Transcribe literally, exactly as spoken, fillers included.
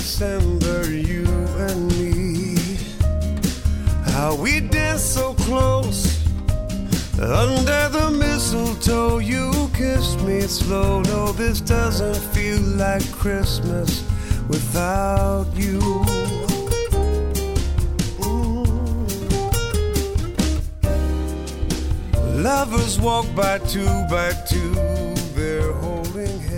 December, you and me. How we danced so close under the mistletoe. You kissed me slow. No, this doesn't feel like Christmas without you. Mm. Lovers walk by two by two, they're holding hands.